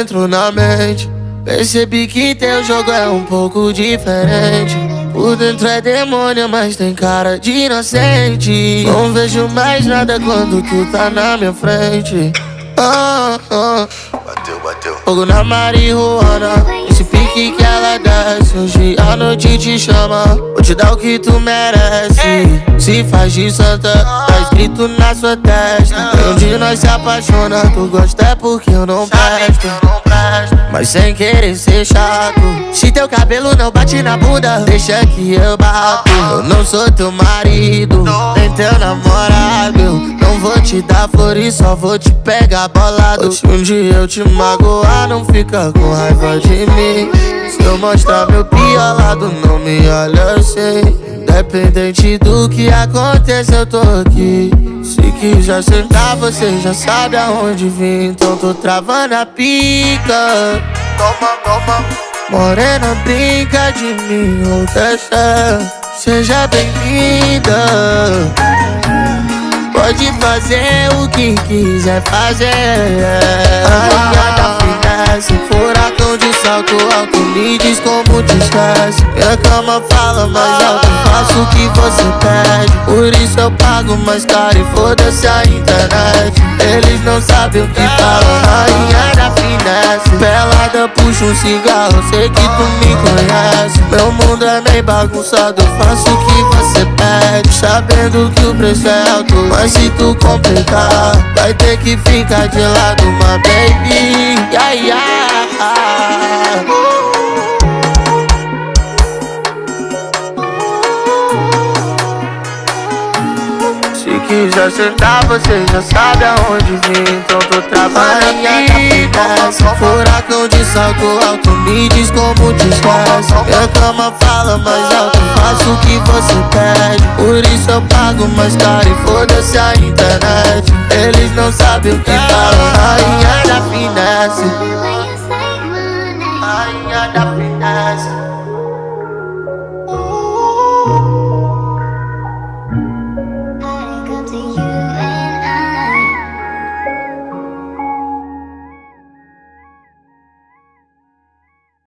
entrou na mente. Percebi que teu jogo é um pouco diferente. Por dentro é demônio, mas tem cara de inocente. Não vejo mais nada quando tu tá na minha frente. Bateu. Fogo na marihuana, esse pique que ela desce. Hoje a noite te chama, vou te dar o que tu merece. Se faz de santa, tá escrito na sua testa. E onde nós se apaixona, tu gosta é porque eu não presto. Mas sem querer ser chato, se teu cabelo não bate na bunda, deixa que eu bato. Eu não sou teu marido, nem teu namorado. Eu não vou te dar flores, só vou te pegar bolado. Se um dia eu te magoar, não fica com raiva de mim. Se eu mostrar meu pior lado, não me olha assim. Independente do que aconteça, eu tô aqui. Se quiser sentar, você já sabe aonde vim. Então tô travando a pica. Toma. Morena, brinca de mim ou deixa. Seja bem-vinda. Pode fazer o que quiser fazer. Rainha da finesse, furacão de salto alto, me diz como te esquece. Minha cama fala mais alto, faço o que você pede. Por isso eu pago mais caro e foda-se a internet. Eles não sabem o que falam, rainha da finesse. Pelada, puxa um cigarro, sei que tu me conhece. Meu mundo é meio bagunçado, eu faço o que você pede. Sabendo que o preço é alto, mas se tu complicar, vai ter que ficar de lado, my baby. Se quiser sentar, você já sabe aonde vir. Então tô trabalhando a furacão de salto alto, me diz como te esquece. Minha cama fala mais alto, faço o que você pede. Por isso eu pago mais caro e foda-se a internet. Eles não sabem o que falam, rainha da finesse.